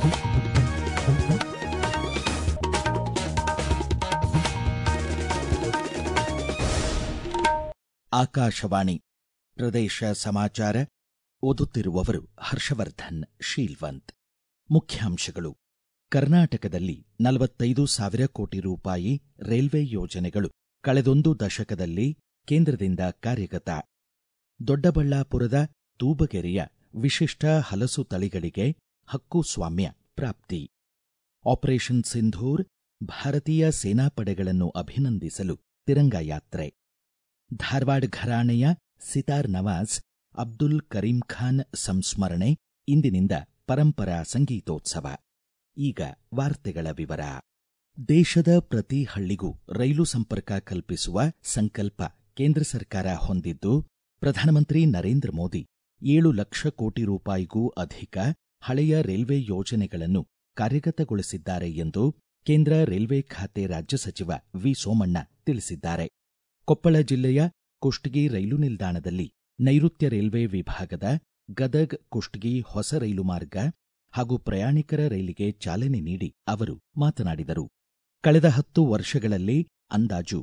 ಆಕಾಶವಾಣಿ ಪ್ರದೇಶ ಸಮಾಚಾರ ಓದುತ್ತಿರುವವರು ಹರ್ಷವರ್ಧನ್ ಶೀಲ್ವಂತ್. ಮುಖ್ಯಾಂಶಗಳು. ಕರ್ನಾಟಕದಲ್ಲಿ 45,000 ಕೋಟಿ ರೂಪಾಯಿ ರೈಲ್ವೆ ಯೋಜನೆಗಳು ಕಳೆದೊಂದು ದಶಕದಲ್ಲಿ ಕೇಂದ್ರದಿಂದ ಕಾರ್ಯಗತ. ದೊಡ್ಡಬಳ್ಳಾಪುರದ ತೂಬಗೆರೆಯ ವಿಶಿಷ್ಟ ಹಲಸು ತಳಿಗಳಿಗೆ ಹಕ್ಕುಸ್ವಾಮ್ಯ ಪ್ರಾಪ್ತಿ. ಆಪರೇಷನ್ ಸಿಂಧೂರ್, ಭಾರತೀಯ ಸೇನಾಪಡೆಗಳನ್ನು ಅಭಿನಂದಿಸಲು ತಿರಂಗ ಯಾತ್ರೆ. ಧಾರವಾಡ ಘರಾಣೆಯ ಸಿತಾರ್ ನವಾಜ್ ಅಬ್ದುಲ್ ಕರೀಂ ಖಾನ್ ಸಂಸ್ಮರಣೆ ಇಂದಿನಿಂದ ಪರಂಪರಾ ಸಂಗೀತೋತ್ಸವ. ಈಗ ವಾರ್ತೆಗಳ ವಿವರ. ದೇಶದ ಪ್ರತಿ ಹಳ್ಳಿಗೂ ರೈಲು ಸಂಪರ್ಕ ಕಲ್ಪಿಸುವ ಸಂಕಲ್ಪ ಕೇಂದ್ರ ಸರ್ಕಾರ ಹೊಂದಿದ್ದು, ಪ್ರಧಾನಮಂತ್ರಿ ನರೇಂದ್ರ ಮೋದಿ 7 ಲಕ್ಷ ಕೋಟಿ ರೂಪಾಯಿಗೂ ಅಧಿಕ ಹಳೆಯ ರೈಲ್ವೆ ಯೋಜನೆಗಳನ್ನು ಕಾರ್ಯಗತಗೊಳಿಸಿದ್ದಾರೆ ಎಂದು ಕೇಂದ್ರ ರೈಲ್ವೆ ಖಾತೆ ರಾಜ್ಯ ಸಚಿವ ವಿ ಸೋಮಣ್ಣ ತಿಳಿಸಿದ್ದಾರೆ. ಕೊಪ್ಪಳ ಜಿಲ್ಲೆಯ ಕುಷ್ಟಗಿ ರೈಲು ನಿಲ್ದಾಣದಲ್ಲಿ ನೈಋತ್ಯ ರೈಲ್ವೆ ವಿಭಾಗದ ಗದಗ್ ಕುಷ್ಟಗಿ ಹೊಸ ರೈಲು ಮಾರ್ಗ ಹಾಗೂ ಪ್ರಯಾಣಿಕರ ರೈಲಿಗೆ ಚಾಲನೆ ನೀಡಿ ಅವರು ಮಾತನಾಡಿದರು. ಕಳೆದ 10 ವರ್ಷಗಳಲ್ಲಿ ಅಂದಾಜು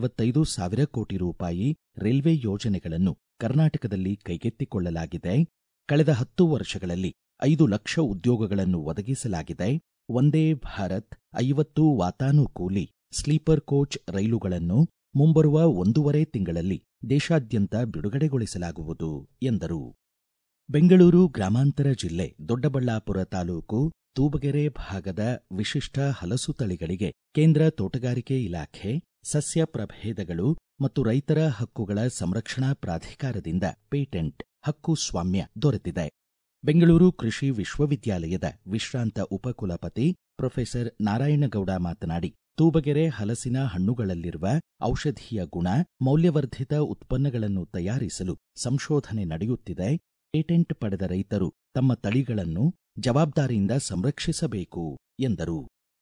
45,000 ಕೋಟಿ ರೂಪಾಯಿ ರೈಲ್ವೆ ಯೋಜನೆಗಳನ್ನು ಕರ್ನಾಟಕದಲ್ಲಿ ಕೈಗೆತ್ತಿಕೊಳ್ಳಲಾಗಿದೆ. ಕಳೆದ 10 ವರ್ಷಗಳಲ್ಲಿ 5 ಲಕ್ಷ ಉದ್ಯೋಗಗಳನ್ನು ಒದಗಿಸಲಾಗಿದೆ. ವಂದೇ ಭಾರತ್ 50 ವಾತಾನುಕೂಲಿ ಸ್ಲೀಪರ್ ಕೋಚ್ ರೈಲುಗಳನ್ನು ಮುಂಬರುವ 1.5 ತಿಂಗಳಲ್ಲಿ ದೇಶಾದ್ಯಂತ ಬಿಡುಗಡೆಗೊಳಿಸಲಾಗುವುದು ಎಂದರು. ಬೆಂಗಳೂರು ಗ್ರಾಮಾಂತರ ಜಿಲ್ಲೆ ದೊಡ್ಡಬಳ್ಳಾಪುರ ತಾಲೂಕು ತೂಬಗೆರೆ ಭಾಗದ ವಿಶಿಷ್ಟ ಹಲಸು ತಳಿಗಳಿಗೆ ಕೇಂದ್ರ ತೋಟಗಾರಿಕೆ ಇಲಾಖೆ, ಸಸ್ಯ ಪ್ರಭೇದಗಳು ಮತ್ತು ರೈತರ ಹಕ್ಕುಗಳ ಸಂರಕ್ಷಣಾ ಪ್ರಾಧಿಕಾರದಿಂದ ಪೇಟೆಂಟ್ ಹಕ್ಕುಸ್ವಾಮ್ಯ ದೊರೆತಿದೆ. ಬೆಂಗಳೂರು ಕೃಷಿ ವಿಶ್ವವಿದ್ಯಾಲಯದ ವಿಶ್ರಾಂತ ಉಪಕುಲಪತಿ ಪ್ರೊಫೆಸರ್ ನಾರಾಯಣಗೌಡ ಮಾತನಾಡಿ, ತೂಬಗೆರೆ ಹಲಸಿನ ಹಣ್ಣುಗಳಲ್ಲಿರುವ ಔಷಧೀಯ ಗುಣ, ಮೌಲ್ಯವರ್ಧಿತ ಉತ್ಪನ್ನಗಳನ್ನು ತಯಾರಿಸಲು ಸಂಶೋಧನೆ ನಡೆಯುತ್ತಿದೆ. ಪೇಟೆಂಟ್ ಪಡೆದ ರೈತರು ತಮ್ಮ ತಳಿಗಳನ್ನು ಜವಾಬ್ದಾರಿಯಿಂದ ಸಂರಕ್ಷಿಸಬೇಕು ಎಂದರು.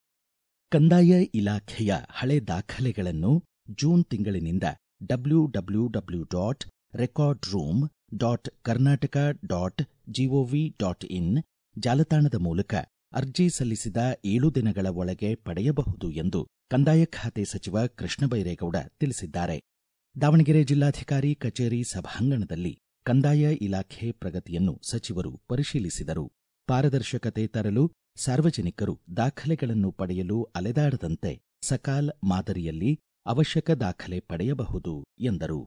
ಕಂದಾಯ ಇಲಾಖೆಯ ಹಳೆ ದಾಖಲೆಗಳನ್ನು ಜೂನ್ ತಿಂಗಳಿನಿಂದ www.recordroom.karnataka.gov.in ಜಾಲತಾಣದ ಮೂಲಕ ಅರ್ಜಿ ಸಲ್ಲಿಸಿದ 7 ದಿನಗಳ ಒಳಗೆ ಪಡೆಯಬಹುದು ಎಂದು ಕಂದಾಯ ಖಾತೆ ಸಚಿವ ಕೃಷ್ಣ ಬೈರೇಗೌಡ ತಿಳಿಸಿದ್ದಾರೆ. ದಾವಣಗೆರೆ ಜಿಲ್ಲಾಧಿಕಾರಿ ಕಚೇರಿ ಸಭಾಂಗಣದಲ್ಲಿ ಕಂದಾಯ ಇಲಾಖೆ ಪ್ರಗತಿಯನ್ನು ಸಚಿವರು ಪರಿಶೀಲಿಸಿದರು. ಪಾರದರ್ಶಕತೆ ತರಲು ಸಾರ್ವಜನಿಕರು ದಾಖಲೆಗಳನ್ನು ಪಡೆಯಲು ಅಲೆದಾಡದಂತೆ ಸಕಾಲ್ ಮಾದರಿಯಲ್ಲಿ ಅವಶ್ಯಕ ದಾಖಲೆ ಪಡೆಯಬಹುದು ಎಂದರು.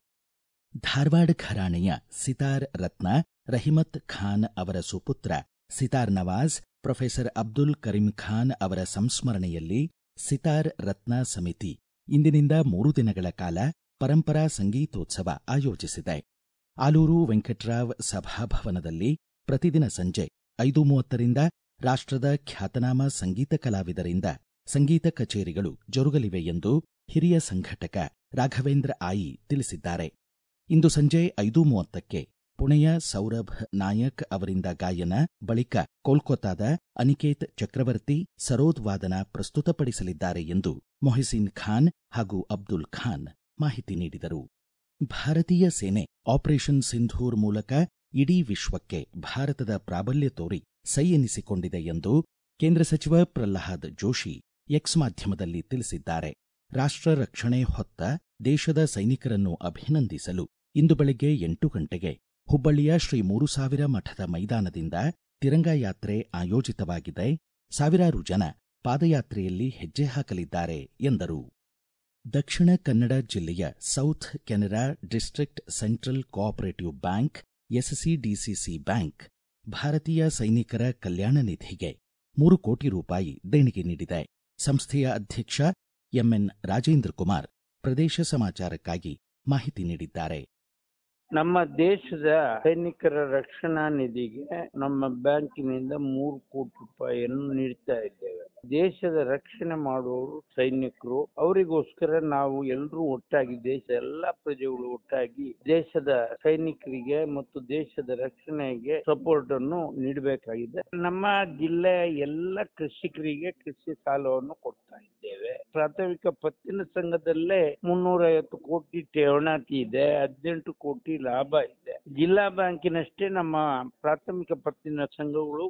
ಧಾರವಾಡ ಘರಾಣೆಯ ಸಿತಾರ್ ರತ್ನ ರಹಿಮತ್ ಖಾನ್ ಅವರ ಸುಪುತ್ರ ಸಿತಾರ್ ನವಾಜ್ ಪ್ರೊಫೆಸರ್ ಅಬ್ದುಲ್ ಕರೀಂ ಖಾನ್ ಅವರ ಸಂಸ್ಮರಣೆಯಲ್ಲಿ ಸಿತಾರ್ ರತ್ನ ಸಮಿತಿ ಇಂದಿನಿಂದ 3 ದಿನಗಳ ಕಾಲ ಪರಂಪರಾ ಸಂಗೀತೋತ್ಸವ ಆಯೋಜಿಸಿದೆ. ಆಲೂರು ವೆಂಕಟರಾವ್ ಸಭಾಭವನದಲ್ಲಿ ಪ್ರತಿದಿನ ಸಂಜೆ 5:30ರಿಂದ ರಾಷ್ಟ್ರದ ಖ್ಯಾತನಾಮ ಸಂಗೀತ ಕಲಾವಿದರಿಂದ ಸಂಗೀತ ಕಚೇರಿಗಳು ಜರುಗಲಿವೆ ಎಂದು ಹಿರಿಯ ಸಂಘಟಕ ರಾಘವೇಂದ್ರ ಆಯಿ ತಿಳಿಸಿದ್ದಾರೆ. ಇಂದು ಸಂಜೆ 5:30ಕ್ಕೆ ಪುಣೆಯ ಸೌರಭ್ ನಾಯಕ್ ಅವರಿಂದ ಗಾಯನ, ಬಳಿಕ ಕೋಲ್ಕತಾದ ಅನಿಕೇತ್ ಚಕ್ರವರ್ತಿ ಸರೋದ್ ವಾದನ ಪ್ರಸ್ತುತಪಡಿಸಲಿದ್ದಾರೆ ಎಂದು ಮೊಹಸಿನ್ ಖಾನ್ ಹಾಗೂ ಅಬ್ದುಲ್ ಖಾನ್ ಮಾಹಿತಿ ನೀಡಿದರು. ಭಾರತೀಯ ಸೇನೆ ಆಪರೇಷನ್ ಸಿಂಧೂರ್ ಮೂಲಕ ಇಡೀ ವಿಶ್ವಕ್ಕೆ ಭಾರತದ ಪ್ರಾಬಲ್ಯ ತೋರಿ ಸೈ ಎನಿಸಿಕೊಂಡಿದೆ ಎಂದು ಕೇಂದ್ರ ಸಚಿವ ಪ್ರಹ್ಲಾದ್ ಜೋಶಿ ಎಕ್ಸ್ ಮಾಧ್ಯಮದಲ್ಲಿ ತಿಳಿಸಿದ್ದಾರೆ. ರಾಷ್ಟ್ರ ರಕ್ಷಣೆ ಹೊತ್ತ ದೇಶದ ಸೈನಿಕರನ್ನು ಅಭಿನಂದಿಸಲು ಇಂದು ಬೆಳಗ್ಗೆ 8 ಗಂಟೆಗೆ ಹುಬ್ಬಳ್ಳಿಯ ಶ್ರೀ 3000 ಮಠದ ಮೈದಾನದಿಂದ ತಿರಂಗ ಯಾತ್ರೆ ಆಯೋಜಿತವಾಗಿದೆ. ಸಾವಿರಾರು ಜನ ಪಾದಯಾತ್ರೆಯಲ್ಲಿ ಹೆಜ್ಜೆ ಹಾಕಲಿದ್ದಾರೆ ಎಂದರು. ದಕ್ಷಿಣ ಕನ್ನಡ ಜಿಲ್ಲೆಯ South Canara District Central Cooperative Bank SCDCC bank ಭಾರತೀಯ ಸೈನಿಕರ ಕಲ್ಯಾಣ ನಿಧಿಗೆ 3 ಕೋಟಿ ರೂಪಾಯಿ ದೇಣಿಗೆ ನೀಡಿದೆ. ಸಂಸ್ಥೆಯ ಅಧ್ಯಕ್ಷ ಎಂಎನ್ ರಾಜೇಂದ್ರ ಕುಮಾರ್ ಪ್ರದೇಶ ಸಮಾಚಾರಕ್ಕಾಗಿ ಮಾಹಿತಿ ನೀಡಿದ್ದಾರೆ. ನಮ್ಮ ದೇಶದ ಸೈನಿಕರ ರಕ್ಷಣಾ ನಿಧಿಗೆ ನಮ್ಮ ಬ್ಯಾಂಕಿನಿಂದ 3 ಕೋಟಿ ರೂಪಾಯಿಯನ್ನು ನೀಡ್ತಾ ಇದ್ದೇವೆ. ದೇಶದ ರಕ್ಷಣೆ ಮಾಡುವವರು ಸೈನಿಕರು, ಅವರಿಗೋಸ್ಕರ ನಾವು ಎಲ್ಲರೂ ಒಟ್ಟಾಗಿ ದೇಶದ ಎಲ್ಲಾ ಪ್ರಜೆಗಳು ಒಟ್ಟಾಗಿ ದೇಶದ ಸೈನಿಕರಿಗೆ ಮತ್ತು ದೇಶದ ರಕ್ಷಣೆಗೆ ಸಪೋರ್ಟ್ ಅನ್ನು ನೀಡಬೇಕಾಗಿದೆ. ನಮ್ಮ ಜಿಲ್ಲೆಯ ಎಲ್ಲ ಕೃಷಿಕರಿಗೆ ಕೃಷಿ ಸಾಲವನ್ನು ಕೊಡ್ತಾ ಇದ್ದೇವೆ. ಪ್ರಾಥಮಿಕ ಪತ್ತಿನ ಸಂಘದಲ್ಲೇ 350 ಕೋಟಿ ಠೇವಣಿ ಇದೆ, 18 ಕೋಟಿ ಲಾಭ ಇದೆ. ಜಿಲ್ಲಾ ಬ್ಯಾಂಕಿನಷ್ಟೇ ನಮ್ಮ ಪ್ರಾಥಮಿಕ ಪತ್ತಿನ ಸಂಘಗಳು ಕೆಲಸ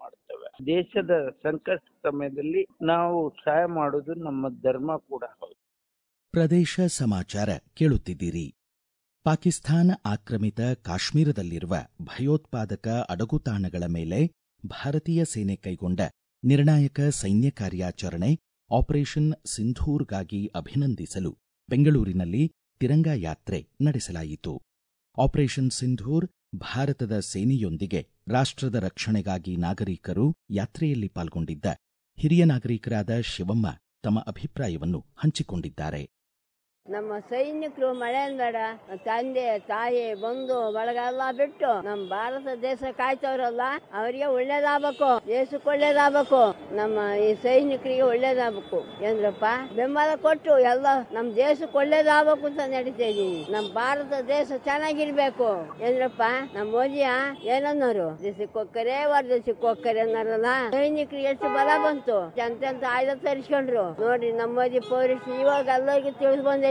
ಮಾಡ್ತವೆ. ದೇಶದ ಸಂಕಷ್ಟ ಸಮಯದಲ್ಲಿ ನಾವು ಸಹಾಯ ಮಾಡೋದು ನಮ್ಮ ಧರ್ಮ ಕೂಡ ಹೌದು. ಪ್ರದೇಶ ಸಮಾಚಾರ ಕೇಳುತ್ತಿದ್ದೀರಿ. ಪಾಕಿಸ್ತಾನ ಆಕ್ರಮಿತ ಕಾಶ್ಮೀರದಲ್ಲಿರುವ ಭಯೋತ್ಪಾದಕ ಅಡಗುತಾಣಗಳ ಮೇಲೆ ಭಾರತೀಯ ಸೇನೆ ಕೈಗೊಂಡ ನಿರ್ಣಾಯಕ ಸೈನ್ಯ ಕಾರ್ಯಾಚರಣೆ ಆಪರೇಷನ್ ಸಿಂಧೂರ್ಗಾಗಿ ಅಭಿನಂದಿಸಲು ಬೆಂಗಳೂರಿನಲ್ಲಿ ತಿರಂಗಾ ಯಾತ್ರೆ ನಡೆಸಲಾಯಿತು. ಆಪರೇಷನ್ ಸಿಂಧೂರ್ ಭಾರತದ ಸೇನೆಯೊಂದಿಗೆ ರಾಷ್ಟ್ರದ ರಕ್ಷಣೆಗಾಗಿ ನಾಗರಿಕರು ಯಾತ್ರೆಯಲ್ಲಿ ಪಾಲ್ಗೊಂಡಿದ್ದ ಹಿರಿಯ ನಾಗರಿಕರಾದ ಶಿವಮ್ಮ ತಮ್ಮ ಅಭಿಪ್ರಾಯವನ್ನು ಹಂಚಿಕೊಂಡಿದ್ದಾರೆ. ನಮ್ಮ ಸೈನಿಕರು ಮಳೆನ್ ಬೇಡ, ತಂದೆ ತಾಯಿ ಬಂಧು ಬಳಗ ಎಲ್ಲ ಬಿಟ್ಟು ನಮ್ಮ ಭಾರತ ದೇಶ ಕಾಯ್ತವ್ರಲ್ಲ, ಅವರಿಗೆ ಒಳ್ಳೇದಾಗಬೇಕು, ದೇಶಕ್ಕೆ ಒಳ್ಳೇದಾಗಬೇಕು, ನಮ್ಮ ಈ ಸೈನಿಕರಿಗೆ ಒಳ್ಳೇದಾಗಬೇಕು ಏನ್ರಪ್ಪ ಬೆಂಬಲ ಕೊಟ್ಟು ಎಲ್ಲ ನಮ್ಮ ದೇಶಕ್ಕೆ ಒಳ್ಳೇದಾಗಬೇಕು ಅಂತ ನಡೀತಾ ಇದೀನಿ. ನಮ್ಮ ಭಾರತ ದೇಶ ಚೆನ್ನಾಗಿರ್ಬೇಕು ಏನ್ರಪ್ಪ. ನಮ್ಮ ಮೋದಿಯ ಏನನ್ನೋರು ದೇಶಕ್ಕೆ ಹೋಗ್ಕರೆ ದೇಶಕ್ಕೆ ಹೋಗ್ಕರೆ ಅನ್ನೋರಲ್ಲ. ಸೈನಿಕರಿಗೆ ಎಷ್ಟು ಬಲ ಬಂತು, ಎಂತೆಂತ ಆಯುಧ ತರಿಸ್ಕೊಂಡ್ರು ನೋಡಿ. ನಮ್ಮ ಮೋದಿ ಪೌರುಷ ಇವಾಗ ಎಲ್ಲರಿಗೂ ತಿಳಿದು ಬಂದೈತೆ.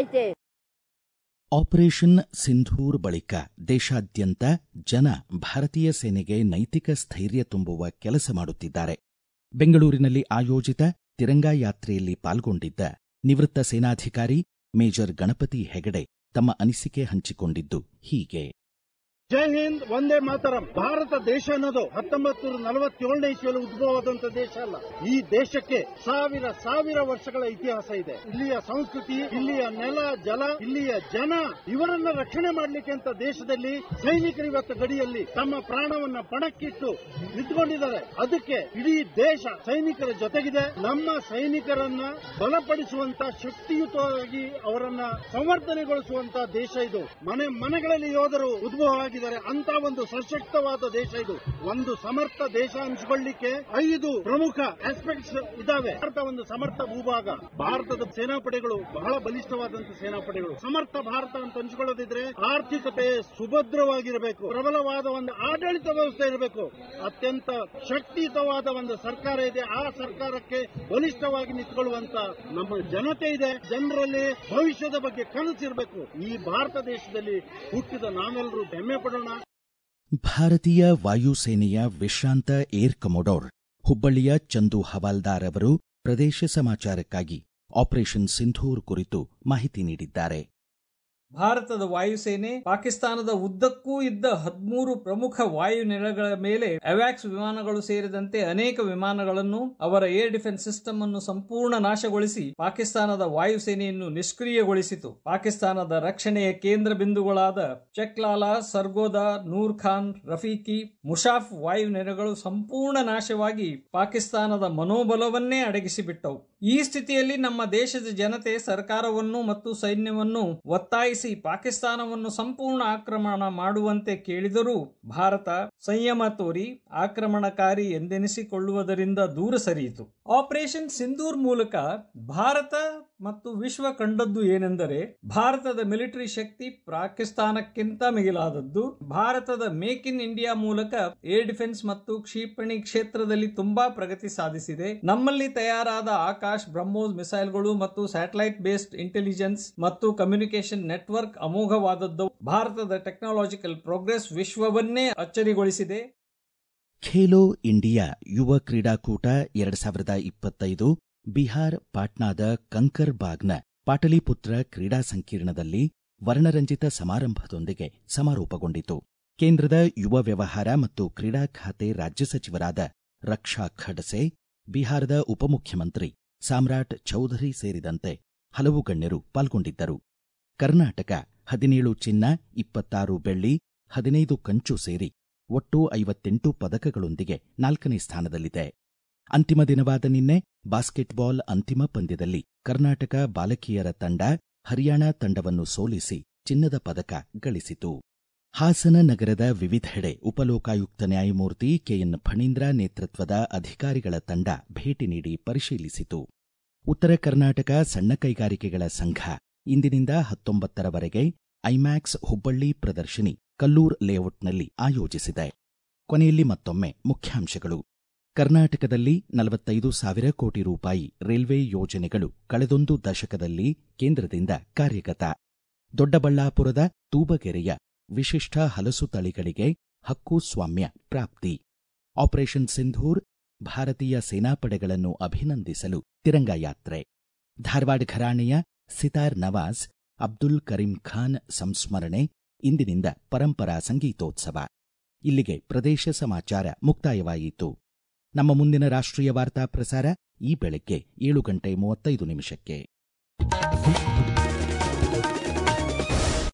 ಆಪರೇಷನ್ ಸಿಂಧೂರ್ ಬಳಿಕ ದೇಶಾದ್ಯಂತ ಜನ ಭಾರತೀಯ ಸೇನೆಗೆ ನೈತಿಕ ಸ್ಥೈರ್ಯ ತುಂಬುವ ಕೆಲಸ ಮಾಡುತ್ತಿದ್ದಾರೆ. ಬೆಂಗಳೂರಿನಲ್ಲಿ ಆಯೋಜಿತ ತಿರಂಗಾ ಯಾತ್ರೆಯಲ್ಲಿ ಪಾಲ್ಗೊಂಡಿದ್ದ ನಿವೃತ್ತ ಸೇನಾಧಿಕಾರಿ ಮೇಜರ್ ಗಣಪತಿ ಹೆಗಡೆ ತಮ್ಮ ಅನಿಸಿಕೆ ಹಂಚಿಕೊಂಡಿದ್ದು ಹೀಗೆ. ಜೈ ಹಿಂದ್, ವಂದೇ ಮಾತರಂ. ಭಾರತ ದೇಶ ಅನ್ನೋದು 1947ನೇ ಇಸ್ವಿಯಲ್ಲಿ ಉದ್ಭವವಾದಂತ ದೇಶ ಅಲ್ಲ. ಈ ದೇಶಕ್ಕೆ ಸಾವಿರ ವರ್ಷಗಳ ಇತಿಹಾಸ ಇದೆ. ಇಲ್ಲಿಯ ಸಂಸ್ಕೃತಿ, ಇಲ್ಲಿಯ ನೆಲ ಜಲ, ಇಲ್ಲಿಯ ಜನ, ಇವರನ್ನ ರಕ್ಷಣೆ ಮಾಡಲಿಕ್ಕೆ ಅಂತ ದೇಶದಲ್ಲಿ ಸೈನಿಕರು ಇವತ್ತು ಗಡಿಯಲ್ಲಿ ತಮ್ಮ ಪ್ರಾಣವನ್ನ ಪಣಕ್ಕಿಟ್ಟು ನಿಂತ್ಕೊಂಡಿದ್ದಾರೆ. ಅದಕ್ಕೆ ಇಡೀ ದೇಶ ಸೈನಿಕರ ಜೊತೆಗಿದೆ. ನಮ್ಮ ಸೈನಿಕರನ್ನ ಬಲಪಡಿಸುವಂತ, ಶಕ್ತಿಯುತವಾಗಿ ಅವರನ್ನ ಸಂವರ್ಧನೆಗೊಳಿಸುವಂತ ದೇಶ ಇದು. ಮನೆಗಳಲ್ಲಿ ಯೋಧರು ಉದ್ಭವವಾಗಿ ಅಂತ ಒಂದು ಸಶಕ್ತವಾದ ದೇಶ ಇದು. ಒಂದು ಸಮರ್ಥ ದೇಶ ಅನಿಸಿಕೊಳ್ಳಿಕ್ಕೆ 5 ಪ್ರಮುಖ ಆಸ್ಪೆಕ್ಟ್ಸ್ ಇದಾವೆ. ಭಾರತ ಒಂದು ಸಮರ್ಥ ಭೂಭಾಗ. ಭಾರತದ ಸೇನಾಪಡೆಗಳು ಬಹಳ ಬಲಿಷ್ಠವಾದಂತಹ ಸೇನಾಪಡೆಗಳು. ಸಮರ್ಥ ಭಾರತ ಅಂತ ಅನಿಸಿಕೊಳ್ಳೋದಿದ್ರೆ ಆರ್ಥಿಕತೆ ಸುಭದ್ರವಾಗಿರಬೇಕು, ಪ್ರಬಲವಾದ ಒಂದು ಆಡಳಿತ ವ್ಯವಸ್ಥೆ ಇರಬೇಕು, ಅತ್ಯಂತ ಶಕ್ತಿಯುತವಾದ ಒಂದು ಸರ್ಕಾರ ಇದೆ. ಆ ಸರ್ಕಾರಕ್ಕೆ ಬಲಿಷ್ಠವಾಗಿ ನಿಂತುಕೊಳ್ಳುವಂತ ನಮ್ಮ ಜನತೆ ಇದೆ. ಜನರಲ್ಲಿ ಭವಿಷ್ಯದ ಬಗ್ಗೆ ಕನಸಿರಬೇಕು. ಈ ಭಾರತ ದೇಶದಲ್ಲಿ ಹುಟ್ಟಿದ ನಾವೆಲ್ಲರೂ ಹೆಮ್ಮೆ ಪಡೋಣ. ಭಾರತೀಯ ವಾಯುಸೇನೆಯ ವಿಶ್ರಾಂತ ಏರ್ ಕಮೋಡೋರ್ ಹುಬ್ಬಳ್ಳಿಯ ಚಂದು ಹವಾಲ್ದಾರ್ ಅವರು ಪ್ರದೇಶ ಸಮಾಚಾರಕ್ಕಾಗಿ ಆಪರೇಷನ್ ಸಿಂಧೂರ್ ಕುರಿತು ಮಾಹಿತಿ ನೀಡಿದ್ದಾರೆ. ಭಾರತದ ವಾಯುಸೇನೆ ಪಾಕಿಸ್ತಾನದ ಉದ್ದಕ್ಕೂ ಇದ್ದ 13 ಪ್ರಮುಖ ವಾಯು ನೆಲೆಗಳ ಮೇಲೆ ಅವ್ಯಾಕ್ಸ್ ವಿಮಾನಗಳು ಸೇರಿದಂತೆ ಅನೇಕ ವಿಮಾನಗಳನ್ನು ಅವರ ಏರ್ ಡಿಫೆನ್ಸ್ ಸಿಸ್ಟಮ್ ಅನ್ನು ಸಂಪೂರ್ಣ ನಾಶಗೊಳಿಸಿ ಪಾಕಿಸ್ತಾನದ ವಾಯುಸೇನೆಯನ್ನು ನಿಷ್ಕ್ರಿಯಗೊಳಿಸಿತು. ಪಾಕಿಸ್ತಾನದ ರಕ್ಷಣೆಯ ಕೇಂದ್ರ ಬಿಂದುಗಳಾದ ಚೆಕ್ಲಾಲಾ, ಸರ್ಗೋದಾ, ನೂರ್ ಖಾನ್, ರಫೀಕಿ, ಮುಷಾಫ್ ವಾಯು ನೆಲೆಗಳು ಸಂಪೂರ್ಣ ನಾಶವಾಗಿ ಪಾಕಿಸ್ತಾನದ ಮನೋಬಲವನ್ನೇ ಅಡಗಿಸಿಬಿಟ್ಟವು. ಈ ಸ್ಥಿತಿಯಲ್ಲಿ ನಮ್ಮ ದೇಶದ ಜನತೆ ಸರ್ಕಾರವನ್ನು ಮತ್ತು ಸೈನ್ಯವನ್ನು ಒತ್ತಾಯಿಸಿ ಪಾಕಿಸ್ತಾನವನ್ನು ಸಂಪೂರ್ಣ ಆಕ್ರಮಣ ಮಾಡುವಂತೆ ಕೇಳಿದರೂ ಭಾರತ ಸಂಯಮ ತೋರಿ ಆಕ್ರಮಣಕಾರಿ ಎಂದೆನಿಸಿಕೊಳ್ಳುವುದರಿಂದ ದೂರ ಸರಿಯಿತು. ಆಪರೇಷನ್ ಸಿಂಧೂರ್ ಮೂಲಕ ಭಾರತ ಮತ್ತು ವಿಶ್ವ ಕಂಡದ್ದು ಏನೆಂದರೆ, ಭಾರತದ ಮಿಲಿಟರಿ ಶಕ್ತಿ ಪಾಕಿಸ್ತಾನಕ್ಕಿಂತ ಮಿಗಿಲಾದದ್ದು. ಭಾರತದ ಮೇಕ್ ಇನ್ ಇಂಡಿಯಾ ಮೂಲಕ ಏರ್ ಡಿಫೆನ್ಸ್ ಮತ್ತು ಕ್ಷಿಪಣಿ ಕ್ಷೇತ್ರದಲ್ಲಿ ತುಂಬಾ ಪ್ರಗತಿ ಸಾಧಿಸಿದೆ. ನಮ್ಮಲ್ಲಿ ತಯಾರಾದ ಆಕಾಶ್, ಬ್ರಹ್ಮೋಸ್ ಮಿಸೈಲ್ಗಳು ಮತ್ತು ಸ್ಯಾಟಲೈಟ್ ಬೇಸ್ಡ್ ಇಂಟೆಲಿಜೆನ್ಸ್ ಮತ್ತು ಕಮ್ಯುನಿಕೇಶನ್ ನೆಟ್ವರ್ಕ್ ಅಮೋಘವಾದದ್ದು. ಭಾರತದ ಟೆಕ್ನಾಲಜಿಕಲ್ ಪ್ರೋಗ್ರೆಸ್ ವಿಶ್ವವನ್ನೇ ಅಚ್ಚರಿಗೊಳಿಸಿದೆ. ಖೇಲೋ ಇಂಡಿಯಾ ಯುವ ಕ್ರೀಡಾಕೂಟ 2025 ಬಿಹಾರ್ ಪಾಟ್ನಾದ ಕಂಕರ್ ಬಾಗ್ನ ಪಾಟಲಿಪುತ್ರ ಕ್ರೀಡಾ ಸಂಕೀರ್ಣದಲ್ಲಿ ವರ್ಣರಂಜಿತ ಸಮಾರಂಭದೊಂದಿಗೆ ಸಮಾರೋಪಗೊಂಡಿತು. ಕೇಂದ್ರದ ಯುವ ವ್ಯವಹಾರ ಮತ್ತು ಕ್ರೀಡಾ ಖಾತೆ ರಾಜ್ಯ ಸಚಿವರಾದ ರಕ್ಷಾ ಖಡ್ಸೆ, ಬಿಹಾರದ ಉಪಮುಖ್ಯಮಂತ್ರಿ ಸಾಮ್ರಾಟ್ ಚೌಧರಿ ಸೇರಿದಂತೆ ಹಲವು ಗಣ್ಯರು ಪಾಲ್ಗೊಂಡಿದ್ದರು. ಕರ್ನಾಟಕ 17 ಚಿನ್ನ, 26 ಬೆಳ್ಳಿ, 15 ಕಂಚು ಸೇರಿ ಒಟ್ಟು 58 ಪದಕಗಳೊಂದಿಗೆ 4ನೇ ಸ್ಥಾನದಲ್ಲಿದೆ. ಅಂತಿಮ ದಿನವಾದ ನಿನ್ನೆ ಬಾಸ್ಕೆಟ್ಬಾಲ್ ಅಂತಿಮ ಪಂದ್ಯದಲ್ಲಿ ಕರ್ನಾಟಕ ಬಾಲಕಿಯರ ತಂಡ ಹರಿಯಾಣ ತಂಡವನ್ನು ಸೋಲಿಸಿ ಚಿನ್ನದ ಪದಕ ಗಳಿಸಿತು. ಹಾಸನ ನಗರದ ವಿವಿಧೆಡೆ ಉಪಲೋಕಾಯುಕ್ತ ನ್ಯಾಯಮೂರ್ತಿ ಕೆಎನ್ ಫಣೀಂದ್ರ ನೇತೃತ್ವದ ಅಧಿಕಾರಿಗಳ ತಂಡ ಭೇಟಿ ನೀಡಿ ಪರಿಶೀಲಿಸಿತು. ಉತ್ತರ ಕರ್ನಾಟಕ ಸಣ್ಣ ಕೈಗಾರಿಕೆಗಳ ಸಂಘ ಇಂದಿನಿಂದ 19ರವರೆಗೆ ಐಮ್ಯಾಕ್ಸ್ ಹುಬ್ಬಳ್ಳಿ ಪ್ರದರ್ಶನಿ ಕಲ್ಲೂರ್ ಲೇಔಟ್ನಲ್ಲಿ ಆಯೋಜಿಸಿದೆ. ಕೊನೆಯಲ್ಲಿ ಮತ್ತೊಮ್ಮೆ ಮುಖ್ಯಾಂಶಗಳು. ಕರ್ನಾಟಕದಲ್ಲಿ 45,000 ಕೋಟಿ ರೂಪಾಯಿ ರೈಲ್ವೆ ಯೋಜನೆಗಳು ಕಳೆದೊಂದು ದಶಕದಲ್ಲಿ ಕೇಂದ್ರದಿಂದ ಕಾರ್ಯಗತ. ದೊಡ್ಡಬಳ್ಳಾಪುರದ ತೂಬಗೆರೆಯ ವಿಶಿಷ್ಟ ಹಲಸು ತಳಿಗಳಿಗೆ ಹಕ್ಕು ಸ್ವಾಮ್ಯ ಪ್ರಾಪ್ತಿ. ಆಪರೇಷನ್ ಸಿಂಧೂರ್, ಭಾರತೀಯ ಸೇನಾಪಡೆಗಳನ್ನು ಅಭಿನಂದಿಸಲು ತಿರಂಗ ಯಾತ್ರೆ. ಧಾರವಾಡ ಘರಾಣೆಯ ಸಿತಾರ್ ನವಾಜ್ ಅಬ್ದುಲ್ ಕರೀಂ ಖಾನ್ ಸಂಸ್ಮರಣೆ, ಇಂದಿನಿಂದ ಪರಂಪರಾ ಸಂಗೀತೋತ್ಸವ. ಇಲ್ಲಿಗೆ ಪ್ರದೇಶ ಸಮಾಚಾರ ಮುಕ್ತಾಯವಾಯಿತು. ನಮ್ಮ ಮುಂದಿನ ರಾಷ್ಟ್ರೀಯ ವಾರ್ತಾ ಪ್ರಸಾರ ಈ ಬೆಳಗ್ಗೆ 7:35 ನಿಮಿಷಕ್ಕೆ.